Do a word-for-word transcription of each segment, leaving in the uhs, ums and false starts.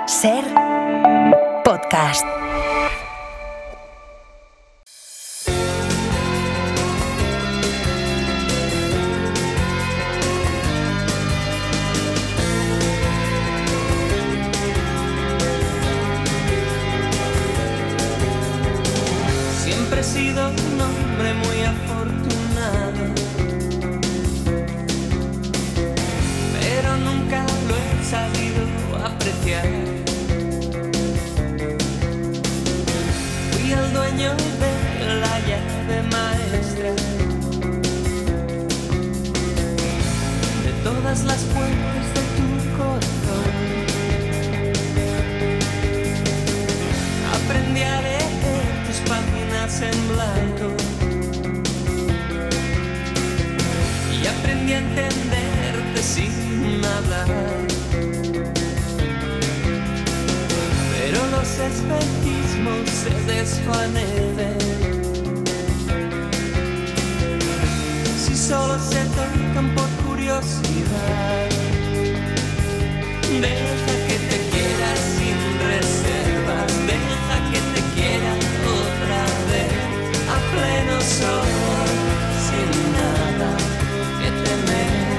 Ser podcast. Siempre he sido un hombre muy afortunado, pero nunca lo he sabido apreciar. Fui el dueño de la llave maestra de todas las puertas de tu corazón. Aprendí a leer tus páginas en blanco y aprendí a entenderte sin hablar. Pero los espejismos se desvanecen si solo se tocan por curiosidad. Deja que te quiera sin reservas, deja que te quiera otra vez a pleno sol, sin nada que temer.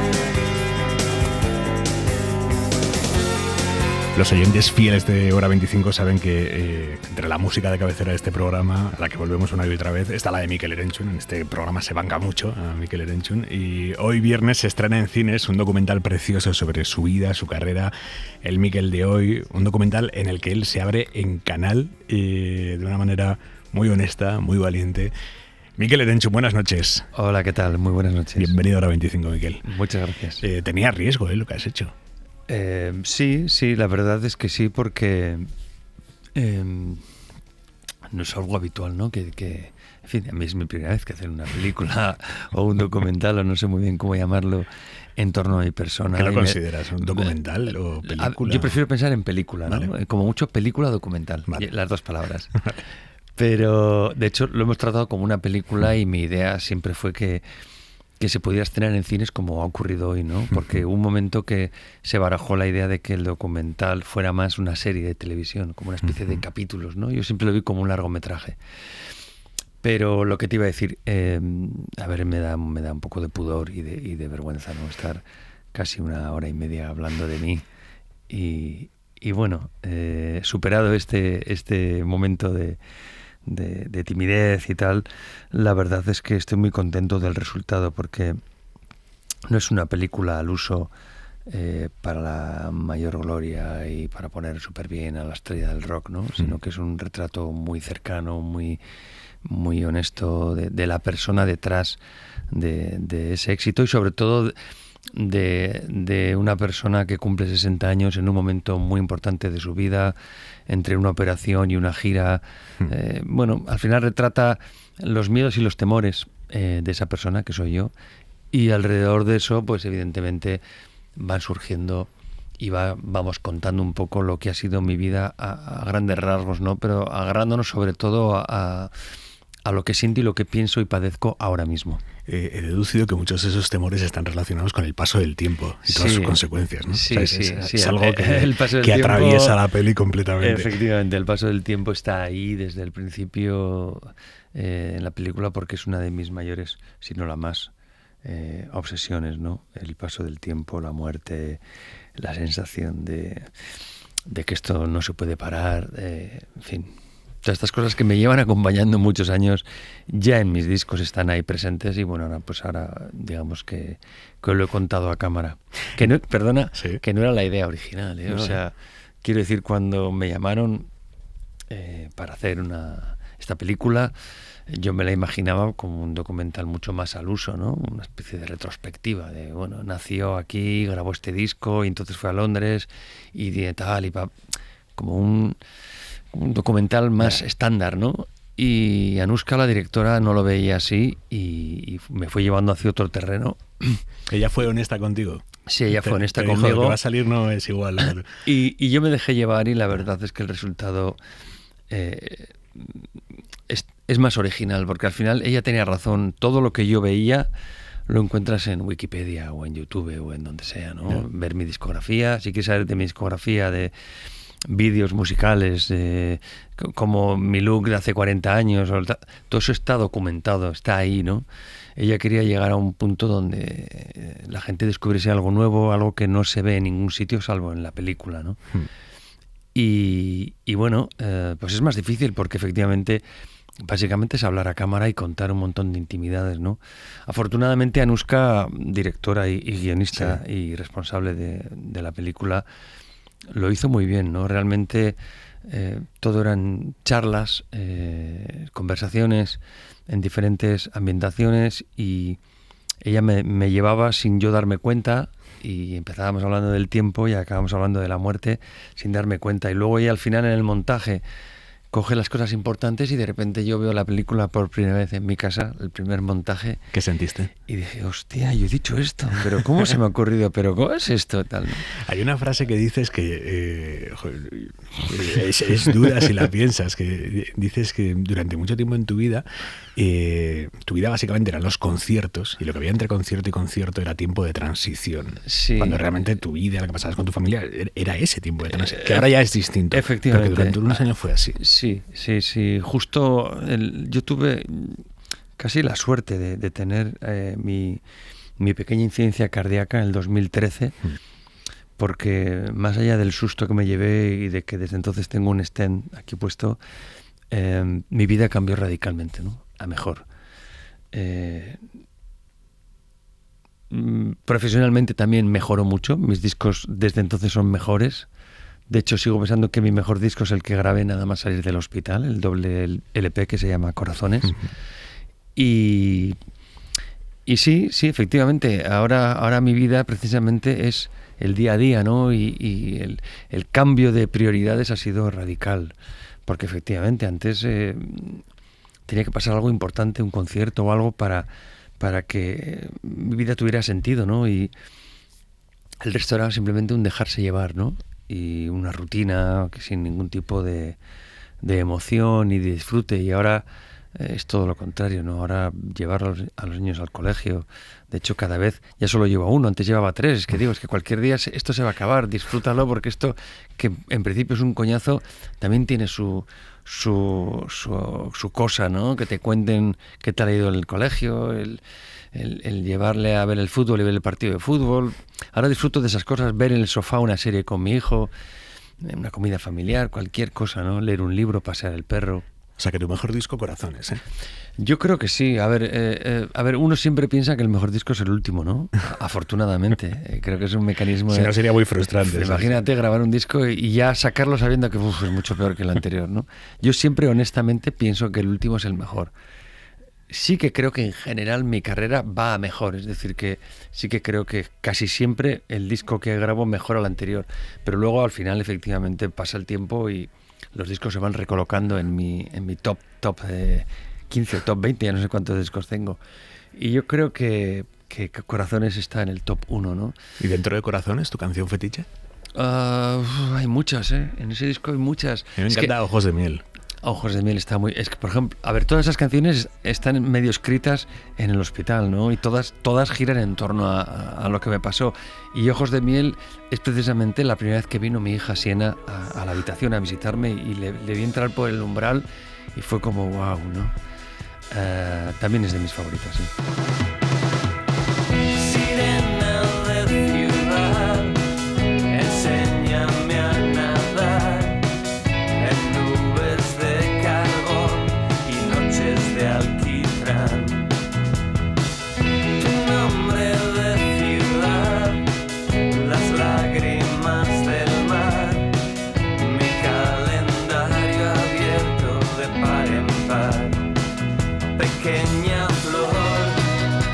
Los oyentes fieles de Hora veinticinco saben que eh, entre la música de cabecera de este programa, a la que volvemos una y otra vez, está la de Mikel Erenchun. En este programa se banca mucho a Mikel Erenchun. Y hoy viernes se estrena en cines un documental precioso sobre su vida, su carrera, el Mikel de hoy. Un documental en el que él se abre en canal eh, de una manera muy honesta, muy valiente. Mikel Erenchun, buenas noches. Hola, ¿qué tal? Muy buenas noches. Bienvenido a Hora veinticinco, Mikel. Muchas gracias. Eh, tenía riesgo, ¿eh? Lo que has hecho. Eh, sí, sí, la verdad es que sí, porque eh, no es algo habitual, ¿no? Que, que, en fin, a mí es mi primera vez que hacer una película o un documental, o no sé muy bien cómo llamarlo, en torno a mi persona. ¿Qué lo Y me- consideras? ¿Un documental o película? Yo prefiero pensar en película, ¿no? Vale. Como mucho película documental, Vale. las dos palabras. Pero, de hecho, lo hemos tratado como una película y mi idea siempre fue que que se pudiera estrenar en cines como ha ocurrido hoy, ¿no? Porque hubo un momento que se barajó la idea de que el documental fuera más una serie de televisión, como una especie de capítulos, ¿no? Yo siempre lo vi como un largometraje. Pero lo que te iba a decir, eh, a ver, me da, me da un poco de pudor y de, y de vergüenza, ¿no? Estar casi una hora y media hablando de mí. Y, y bueno, eh, superado este, este momento de... De, de timidez y tal, la verdad es que estoy muy contento del resultado, porque no es una película al uso eh, para la mayor gloria y para poner súper bien a la estrella del rock, ¿no? Sino que es un retrato muy cercano, muy, muy honesto de, de la persona detrás de, de ese éxito, y sobre todo de, de una persona que cumple sesenta años en un momento muy importante de su vida, entre una operación y una gira. Eh, bueno, al final retrata los miedos y los temores eh, de esa persona, que soy yo, y alrededor de eso, pues evidentemente van surgiendo y va, vamos contando un poco lo que ha sido mi vida a, a grandes rasgos, ¿no? Pero agarrándonos sobre todo a, a, a lo que siento y lo que pienso y padezco ahora mismo. Eh, he deducido que muchos de esos temores están relacionados con el paso del tiempo y todas Sí. sus consecuencias, ¿no? Sí, O sea, es, sí, es- sí. es algo que, El paso del que tiempo- atraviesa la peli completamente. Efectivamente, el paso del tiempo está ahí desde el principio eh, en la película, porque es una de mis mayores, si no la más, eh, obsesiones, ¿no? El paso del tiempo, la muerte, la sensación de, de que esto no se puede parar, eh, en fin. Todas estas cosas que me llevan acompañando muchos años, ya en mis discos están ahí presentes, y bueno, ahora, pues ahora digamos que, que lo he contado a cámara. Que no, perdona, Sí. que no era la idea original, ¿eh? No, O sea, quiero decir, cuando me llamaron eh, para hacer una esta película, yo me la imaginaba como un documental mucho más al uso, ¿no? Una especie de retrospectiva de, bueno, nació aquí, grabó este disco y entonces fue a Londres y de tal y pa, como un, un documental más estándar, ¿no? Y Anuska, la directora, no lo veía así y, y me fue llevando hacia otro terreno. Ella fue honesta contigo. Sí, ella Te- fue honesta te dijo, conmigo. lo que va a salir no es igual. Y, y yo me dejé llevar, y la verdad es que el resultado eh, es, es más original, porque al final ella tenía razón. Todo lo que yo veía lo encuentras en Wikipedia o en YouTube o en donde sea, ¿no? Yeah. Ver mi discografía, si quieres saber de mi discografía, de, vídeos musicales, eh, como mi look de hace cuarenta años, o todo eso está documentado, está ahí, ¿no? Ella quería llegar a un punto donde la gente descubriese algo nuevo, algo que no se ve en ningún sitio salvo en la película, ¿no? Hmm. Y, y bueno, eh, pues es más difícil porque efectivamente, básicamente es hablar a cámara y contar un montón de intimidades, ¿no? Afortunadamente Anushka, directora y, y guionista sí. y responsable de, de la película, lo hizo muy bien, ¿no? Realmente eh, todo eran charlas, eh, conversaciones en diferentes ambientaciones y ella me, me llevaba sin yo darme cuenta y empezábamos hablando del tiempo y acabamos hablando de la muerte sin darme cuenta. Y luego ella al final en el montaje coge las cosas importantes y de repente yo veo la película por primera vez en mi casa, el primer montaje. ¿Qué sentiste? Y dije, hostia, yo he dicho esto, pero ¿cómo se me ha ocurrido? ¿Pero cómo es esto? Tal, ¿no? Hay una frase que dices que eh, es, es dura si la piensas, que dices que durante mucho tiempo en tu vida, eh, tu vida básicamente eran los conciertos y lo que había entre concierto y concierto era tiempo de transición. Sí. Cuando realmente tu vida, lo que pasabas con tu familia, era ese tiempo de transición, que ahora ya es distinto. Efectivamente. Porque durante unos años fue así. Sí, sí, sí. Justo el, yo tuve casi la suerte de, de tener eh, mi, mi pequeña incidencia cardíaca en el dos mil trece, mm. porque más allá del susto que me llevé y de que desde entonces tengo un stent aquí puesto, eh, mi vida cambió radicalmente, ¿no? A mejor. Eh, profesionalmente también mejoró mucho. Mis discos desde entonces son mejores. De hecho, sigo pensando que mi mejor disco es el que grabé nada más salir del hospital, el doble L P que se llama Corazones. Uh-huh. Y, y sí, sí, efectivamente, ahora, ahora mi vida precisamente es el día a día, ¿no? Y, y el, el cambio de prioridades ha sido radical, porque efectivamente antes eh, tenía que pasar algo importante, un concierto o algo para, para que mi vida tuviera sentido, ¿no? Y el resto era simplemente un dejarse llevar, ¿no? Y una rutina que sin ningún tipo de, de emoción y de disfrute. Y ahora eh, es todo lo contrario, ¿no? Ahora llevar a los, a los niños al colegio. De hecho, cada vez ya solo llevo uno, antes llevaba tres. Es que digo, es que cualquier día esto se va a acabar, disfrútalo, porque esto, que en principio es un coñazo, también tiene su, su, su, su cosa, ¿no? Que te cuenten qué tal ha ido el colegio, el... El, el llevarle a ver el fútbol y ver el partido de fútbol. Ahora disfruto de esas cosas, ver en el sofá una serie con mi hijo, una comida familiar, cualquier cosa, ¿no? Leer un libro, pasear el perro. O sea, que tu mejor disco, Corazones, ¿eh? Yo creo que sí. A ver, eh, eh, a ver, uno siempre piensa que el mejor disco es el último, ¿no? Afortunadamente. Eh, creo que es un mecanismo... Si no, sería muy frustrante. Imagínate grabar un disco y ya sacarlo sabiendo que uf, es mucho peor que el anterior, ¿no? Yo siempre, honestamente, pienso que el último es el mejor. Sí que creo que en general mi carrera va a mejor, es decir, que sí que creo que casi siempre el disco que grabo mejora al anterior, pero luego al final efectivamente pasa el tiempo y los discos se van recolocando en mi, en mi top, top eh, quince o top veinte, ya no sé cuántos discos tengo. Y yo creo que, que Corazones está en el top uno, ¿no? ¿Y dentro de Corazones, tu canción fetiche? Uh, hay muchas, ¿eh? En ese disco hay muchas. A mí me es encanta que... Ojos de miel. Ojos de miel está muy... Es que, por ejemplo, a ver, todas esas canciones están medio escritas en el hospital, ¿no? Y todas, todas giran en torno a, a lo que me pasó. Y Ojos de miel es precisamente la primera vez que vino mi hija Siena a, a la habitación a visitarme y le, le vi entrar por el umbral y fue como wow, ¿no? Uh, también es de mis favoritas, sí. Pequeña flor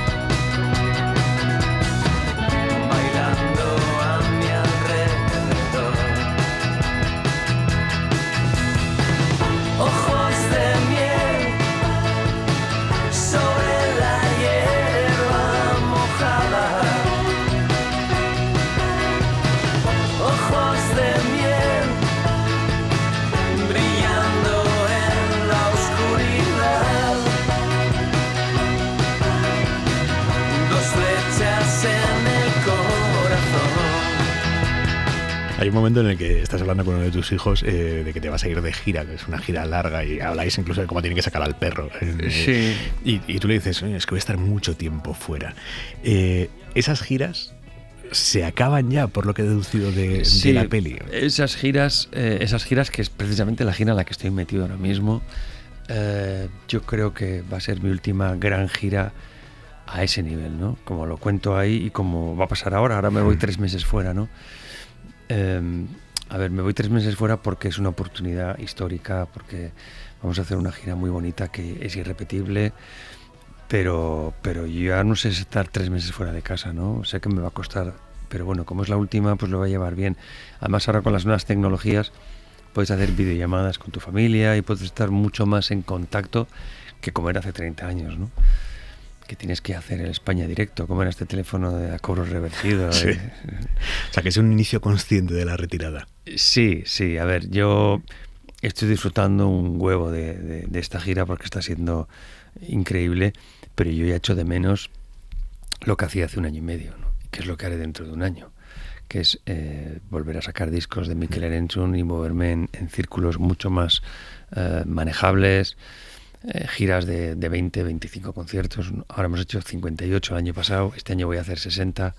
Hay un momento en el que estás hablando con uno de tus hijos eh, de que te vas a ir de gira, que es una gira larga, y habláis incluso de cómo tienen que sacar al perro. Eh, Sí. Y, y tú le dices, oye, es que voy a estar mucho tiempo fuera. Eh, esas giras se acaban ya, por lo que he deducido de, Sí, de la peli. Esas giras, eh, esas giras que es precisamente la gira en la que estoy metido ahora mismo, eh, yo creo que va a ser mi última gran gira a ese nivel, ¿no? Como lo cuento ahí y como va a pasar ahora. Ahora me voy tres meses fuera, ¿no? Eh, a ver, me voy tres meses fuera porque es una oportunidad histórica, porque vamos a hacer una gira muy bonita que es irrepetible, pero, pero yo ya no sé estar tres meses fuera de casa, ¿no? Sé que me va a costar, pero bueno, como es la última, pues lo voy a llevar bien. Además, ahora con las nuevas tecnologías puedes hacer videollamadas con tu familia y puedes estar mucho más en contacto que como era hace treinta años, ¿no? Que tienes que hacer el España Directo, como era este teléfono de cobros revertidos. Sí. O sea, que es un inicio consciente de la retirada. Sí, sí, a ver, yo estoy disfrutando un huevo de, de, de esta gira porque está siendo increíble, pero yo ya echo de menos lo que hacía hace un año y medio, ¿no? Que es lo que haré dentro de un año, que es eh, volver a sacar discos de Mikel Erenchun y moverme en, en círculos mucho más eh, manejables, eh, giras de, de veinte, veinticinco conciertos. Ahora hemos hecho cincuenta y ocho el año pasado, este año voy a hacer sesenta,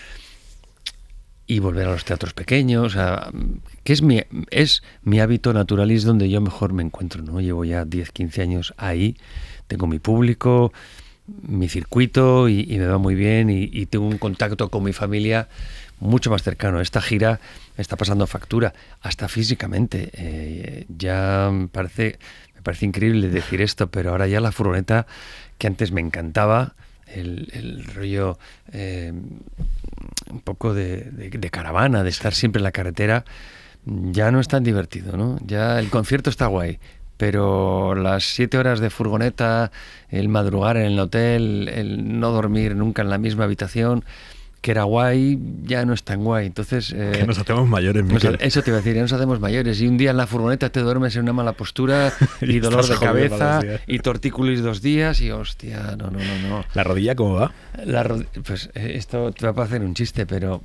y volver a los teatros pequeños, o sea, que es mi, es mi hábito natural y es donde yo mejor me encuentro, ¿no? Llevo ya diez, quince años ahí, tengo mi público, mi circuito y, y me va muy bien y, y tengo un contacto con mi familia mucho más cercano. Esta gira me está pasando factura, hasta físicamente. Eh, ya me parece, me parece increíble decir esto, pero ahora ya la furgoneta, que antes me encantaba, el, el rollo eh, un poco de, de, de caravana, de estar siempre en la carretera, ya no es tan divertido, ¿no? Ya el concierto está guay, pero las siete horas de furgoneta, el madrugar en el hotel, el no dormir nunca en la misma habitación, que era guay, ya no es tan guay. Entonces, eh, que nos hacemos mayores, Mikel. Eso te iba a decir, ya nos hacemos mayores. Y un día en la furgoneta te duermes en una mala postura y, y dolor de cabeza y tortícolis dos días y hostia, no, no, no, no. ¿La rodilla cómo va? La rod- pues esto te va a parecer un chiste, pero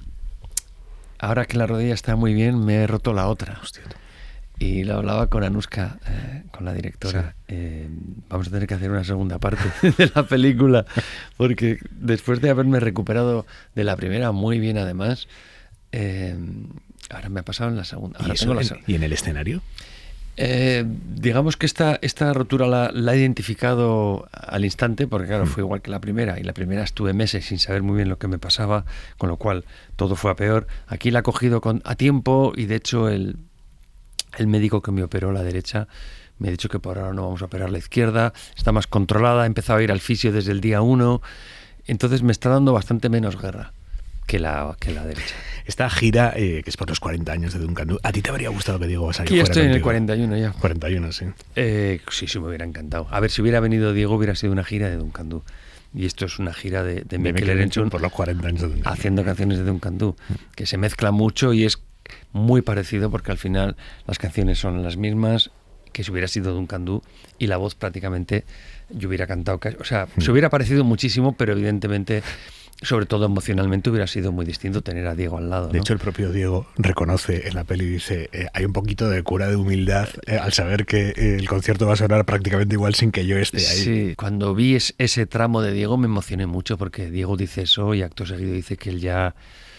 ahora que la rodilla está muy bien, me he roto la otra. Hostia. Y lo hablaba con Anuska, eh, con la directora. Sí. Eh, vamos a tener que hacer una segunda parte de la película, porque después de haberme recuperado de la primera muy bien, además, eh, ahora me ha pasado en la segunda. Ahora ¿Y, eso, tengo la en, seg- ¿Y en el escenario? Eh, digamos que esta, esta rotura la, la he identificado al instante, porque claro, fue igual que la primera, y la primera estuve meses sin saber muy bien lo que me pasaba, con lo cual todo fue a peor. Aquí la he cogido con, a tiempo, y de hecho el... El médico que me operó la derecha me ha dicho que por ahora no vamos a operar la izquierda, está más controlada, he empezado a ir al fisio desde el día uno, entonces me está dando bastante menos guerra que la, que la derecha. Esta gira, eh, que es por los cuarenta años de Duncan Du, ¿a ti te habría gustado que Diego Vasallo Aquí ya fuera estoy en el contigo? cuarenta y uno ya. cuarenta y uno, sí. Eh, sí, sí, me hubiera encantado. A ver, si hubiera venido Diego hubiera sido una gira de Duncan Du. Y esto es una gira de, de, de Mikel Erenchun por los cuarenta años de Duncan Du. Haciendo canciones de Duncan Du, que se mezcla mucho y es muy parecido porque al final las canciones son las mismas que si hubiera sido Duncan Du y la voz prácticamente yo hubiera cantado, o sea, mm. se hubiera parecido muchísimo, pero evidentemente, sobre todo emocionalmente, hubiera sido muy distinto tener a Diego al lado, ¿no? De hecho, el propio Diego reconoce en la peli, dice, eh, hay un poquito de cura de humildad eh, al saber que eh, el concierto va a sonar prácticamente igual sin que yo esté ahí. Sí, cuando vi es, ese tramo de Diego me emocioné mucho porque Diego dice eso y acto seguido dice que él ya...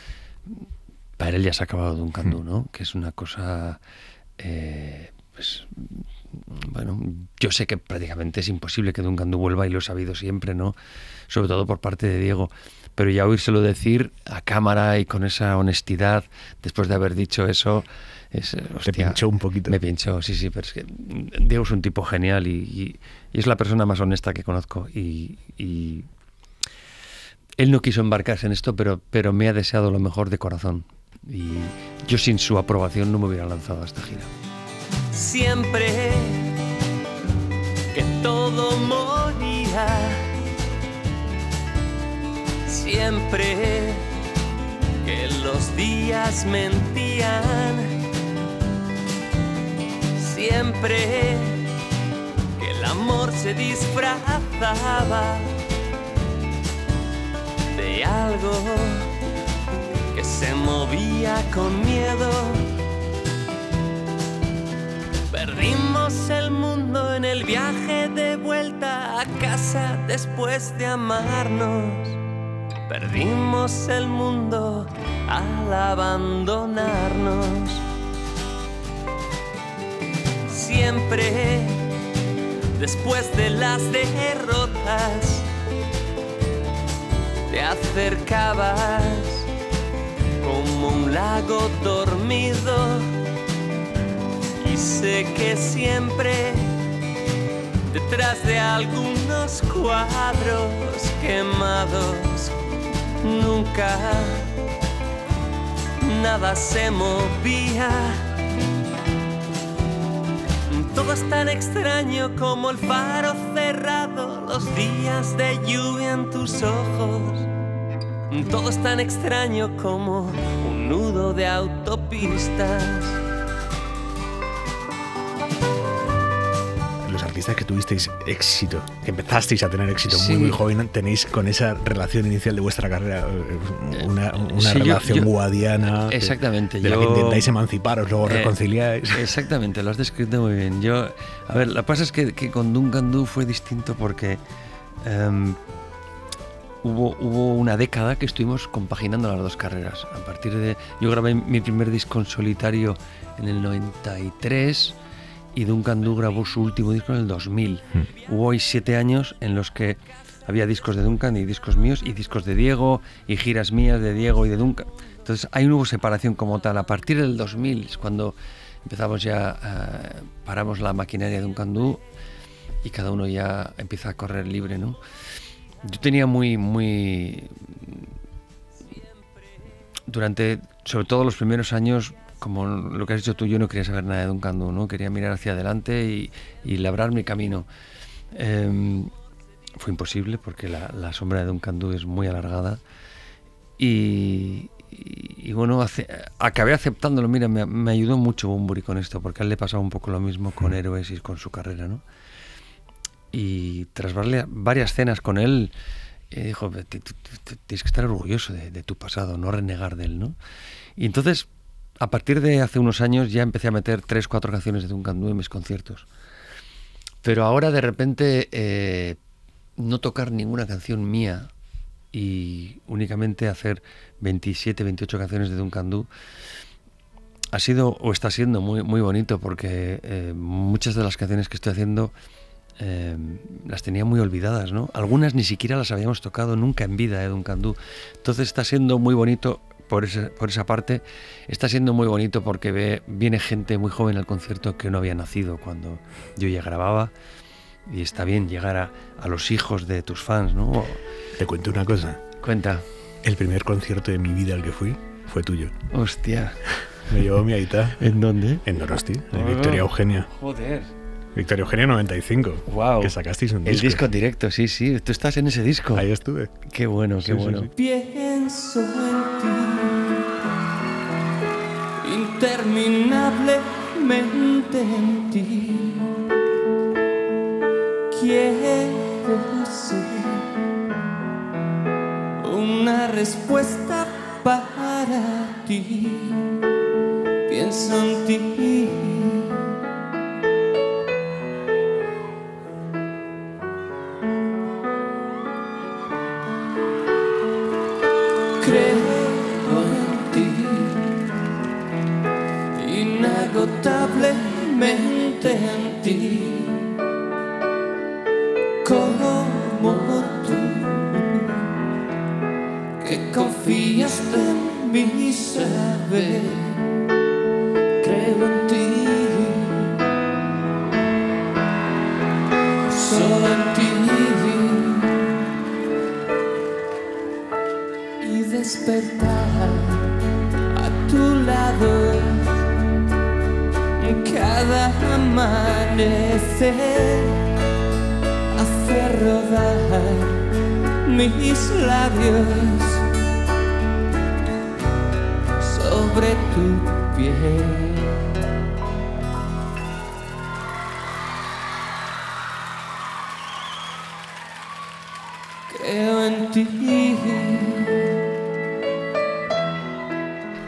Para él ya se ha acabado Duncan Du, ¿no? Que es una cosa, eh, pues, bueno, yo sé que prácticamente es imposible que Duncan Du vuelva y lo he sabido siempre, ¿no? Sobre todo por parte de Diego. Pero ya oírselo decir a cámara y con esa honestidad, después de haber dicho eso, es, hostia, te pinchó un poquito. Me pinchó, sí, sí, pero es que Diego es un tipo genial y, y, y es la persona más honesta que conozco y... y él no quiso embarcarse en esto, pero, pero me ha deseado lo mejor de corazón. Y yo sin su aprobación no me hubiera lanzado a esta gira. Siempre que todo moría, siempre que los días mentían, siempre que el amor se disfrazaba de algo que se movía con miedo. Perdimos el mundo en el viaje de vuelta a casa después de amarnos. Perdimos el mundo al abandonarnos. Siempre después de las derrotas te acercabas como un lago dormido. Y sé que siempre detrás de algunos cuadros quemados nunca nada se movía. Todo es tan extraño como el faro cerrado, los días de lluvia en tus ojos. Todo es tan extraño como un nudo de autopistas. Los artistas que tuvisteis éxito, que empezasteis a tener éxito Sí. muy muy joven, tenéis con esa relación inicial de vuestra carrera una, una Sí, yo- relación yo- guadiana que- Exactamente, de la que yo- intentáis emanciparos, luego Eh, reconciliáis. Exactamente, lo has descrito muy bien. Yo, a ver, lo que pasa es que, que con Duncan Du fue distinto porque em, hubo, hubo una década que estuvimos compaginando las dos carreras. A partir de, yo grabé mi primer disco en solitario en el noventa y tres y Duncan Du grabó su último disco en el dos mil. Hmm. Hubo ahí siete años en los que había discos de Duncan y discos míos y discos de Diego y giras mías de Diego y de Duncan. Entonces ahí no hubo separación como tal. A partir del dos mil es cuando empezamos ya, eh, paramos la maquinaria de Duncan Du y cada uno ya empieza a correr libre, ¿no? Yo tenía muy, muy... Durante, sobre todo los primeros años, como lo que has dicho tú, yo no quería saber nada de Duncan Du, ¿no? Quería mirar hacia adelante y, y labrar mi camino. Eh, fue imposible porque la, la sombra de Duncan Du es muy alargada y, y, y bueno, hace, acabé aceptándolo. Mira, me, me ayudó mucho Bunbury con esto porque a él le pasaba un poco lo mismo con Héroes y con su carrera, ¿no? Y tras varias, varias cenas con él, eh, dijo, "T- t- t- tienes que estar orgulloso de, de tu pasado, no renegar de él, ¿no?". Y entonces, a partir de hace unos años, ya empecé a meter tres, cuatro canciones de Duncan Du en mis conciertos. Pero ahora, de repente, eh, no tocar ninguna canción mía y únicamente hacer veintisiete, veintiocho canciones de Duncan Du ha sido o está siendo muy, muy bonito porque eh, muchas de las canciones que estoy haciendo eh, las tenía muy olvidadas, ¿no? Algunas ni siquiera las habíamos tocado nunca en vida de Duncan Du. Entonces está siendo muy bonito por, ese, por esa parte. Está siendo muy bonito porque ve, viene gente muy joven al concierto que no había nacido cuando yo ya grababa. Y está bien llegar a, a los hijos de tus fans, ¿no? Te cuento una cosa. Cuenta. El primer concierto de mi vida al que fui fue tuyo. Hostia. Me llevó mi aita. ¿En dónde? En Donosti, en Oh. Victoria Eugenia. Joder. Victoria Eugenia noventa y cinco. Wow. Que sacasteis un disco. El disco en directo, sí, sí. Tú estás en ese disco. Ahí estuve. Qué bueno, qué Sí, sí, bueno. sí. Pienso en ti, interminablemente en ti. Quiero ser una respuesta para ti. Pienso en ti. Creo en ti, inagotablemente en ti, como tú, que confías en mi saber. Creo en ti, solo en ti. Despertar a tu lado cada amanecer, hacer rodar mis labios sobre tu piel. Creo en ti.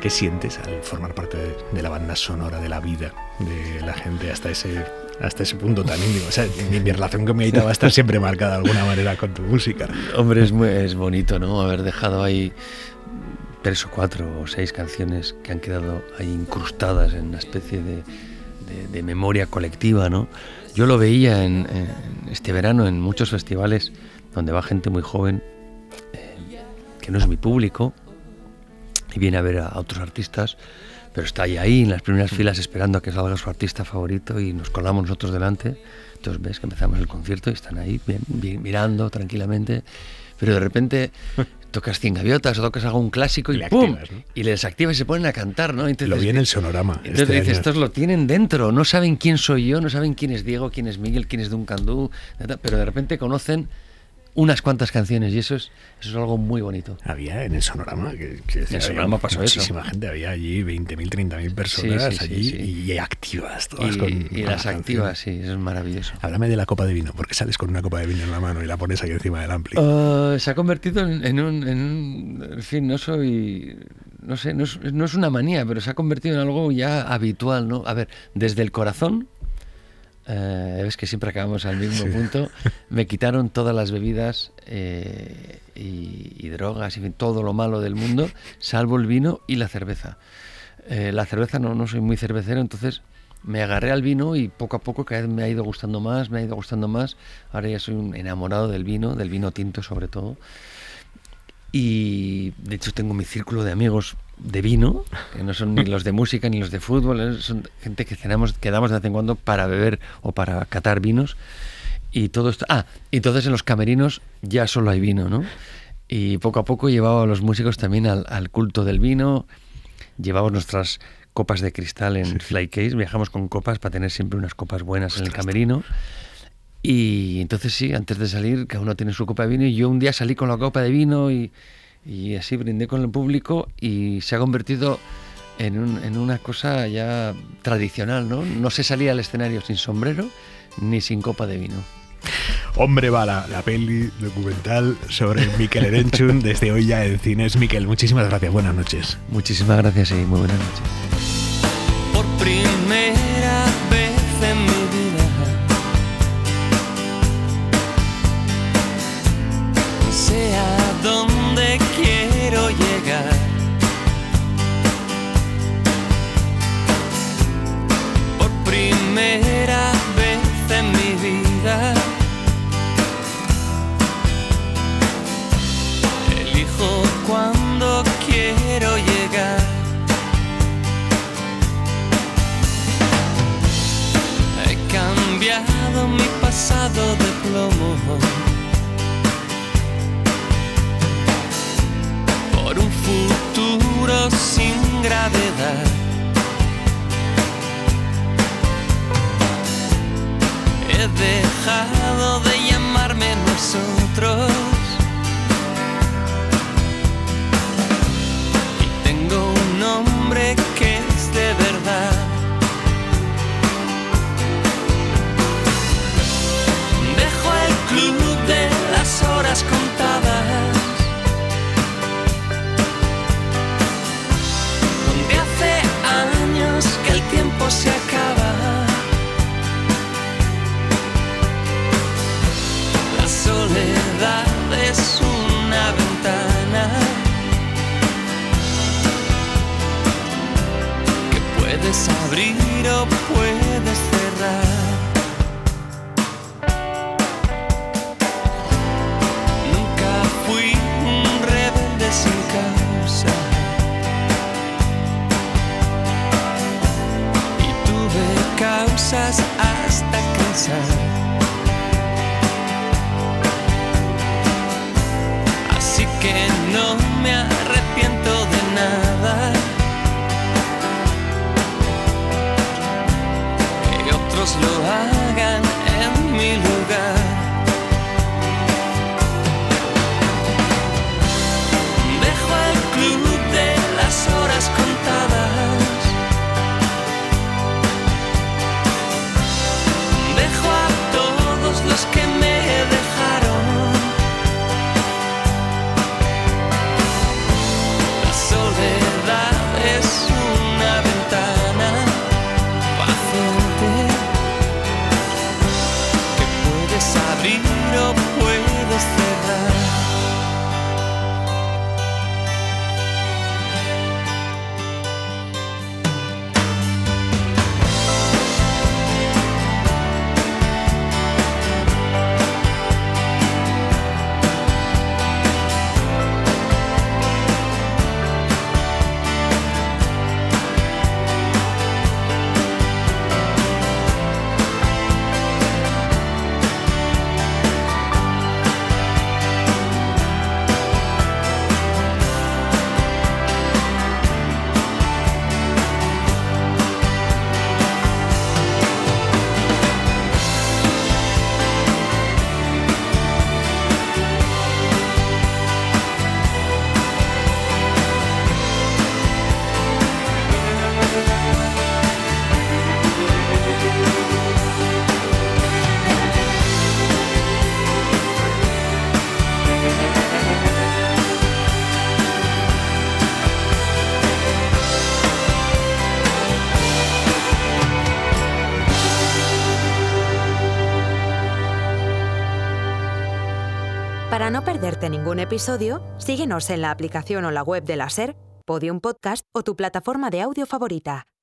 ¿Qué sientes al formar parte de, de la banda sonora de la vida de la gente hasta ese, hasta ese punto tan íntimo? O sea, mi, mi relación con mi Aita va a estar siempre marcada de alguna manera con tu música. Hombre, es, muy, es bonito, ¿no? Haber dejado ahí tres o cuatro o seis canciones que han quedado ahí incrustadas en una especie de, de, de memoria colectiva, ¿no? Yo lo veía en, en este verano en muchos festivales donde va gente muy joven, eh, que no es mi público, y viene a ver a otros artistas, pero está ahí, ahí en las primeras filas esperando a que salga su artista favorito y nos colamos nosotros delante. Entonces ves que empezamos el concierto y están ahí bien, bien, mirando tranquilamente, pero de repente tocas Cien Gaviotas o tocas algún clásico y, y ¡pum! Activas, ¿no? Y les desactivas y se ponen a cantar, ¿no? Entonces, lo vi en el Sonorama. Entonces este dices, año. Estos lo tienen dentro, no saben quién soy yo, no saben quién es Diego, quién es Miguel, quién es Duncan Du, pero de repente conocen unas cuantas canciones y eso es, eso es algo muy bonito. Había en el Sonorama, que, que en el Sonorama pasó muchísima eso. gente, había allí veinte mil, treinta mil personas sí, sí, allí sí, sí. y activas todas y, con y las activas, sí, eso es maravilloso. Háblame de la copa de vino, porque sales con una copa de vino en la mano y la pones ahí encima del ampli. Uh, se ha convertido en, en, un, en un... En fin, no soy... No sé, no es, no es una manía, pero se ha convertido en algo ya habitual, ¿no? A ver, desde el corazón... Uh, ves que siempre acabamos al mismo sí. punto. Me quitaron todas las bebidas eh, y, y drogas, y en fin, todo lo malo del mundo, salvo el vino y la cerveza. Eh, la cerveza no, no soy muy cervecero, entonces me agarré al vino y poco a poco cada vez me ha ido gustando más, me ha ido gustando más. Ahora ya soy un enamorado del vino, del vino tinto sobre todo. Y de hecho tengo mi círculo de amigos de vino, que no son ni los de música ni los de fútbol, son gente que cenamos, quedamos de vez en cuando para beber o para catar vinos. Y todo esto. Ah, y entonces en los camerinos ya solo hay vino, ¿no? Y poco a poco llevaba a los músicos también al, al culto del vino. Llevamos nuestras copas de cristal en sí. Flycase, viajamos con copas para tener siempre unas copas buenas Ostras. en el camerino. Y entonces sí, antes de salir, cada uno tiene su copa de vino, y yo un día salí con la copa de vino y, y así brindé con el público y se ha convertido en, un, en una cosa ya tradicional, ¿no? No se salía al escenario sin sombrero ni sin copa de vino. Hombre Bala, la peli documental sobre Mikel Erenchun, desde hoy ya en cines. Mikel, muchísimas gracias, buenas noches. Muchísimas gracias y muy buenas noches. Por primera vez en mi vida sé a dónde quiero llegar. Por primera vez en mi vida elijo cuando quiero llegar. He cambiado mi pasado de plomo por un futuro sin gravedad. He dejado de llamarme nosotros y tengo un nombre que es de verdad. Dejo el club de las horas contadas, donde hace años que el tiempo se acaba. La soledad es una ventana que puedes abrir o puedes cerrar. Nunca fui un rebelde sin causa y tuve causas hasta cansar. Así que no me arrepiento de nada que otros lo hagan en mi lugar. Dejo el club de las horas contadas, dejo a todos los que me dejaron. La soledad es Para no perderte ningún episodio, síguenos en la aplicación o la web de la SER, Podium Podcast o tu plataforma de audio favorita.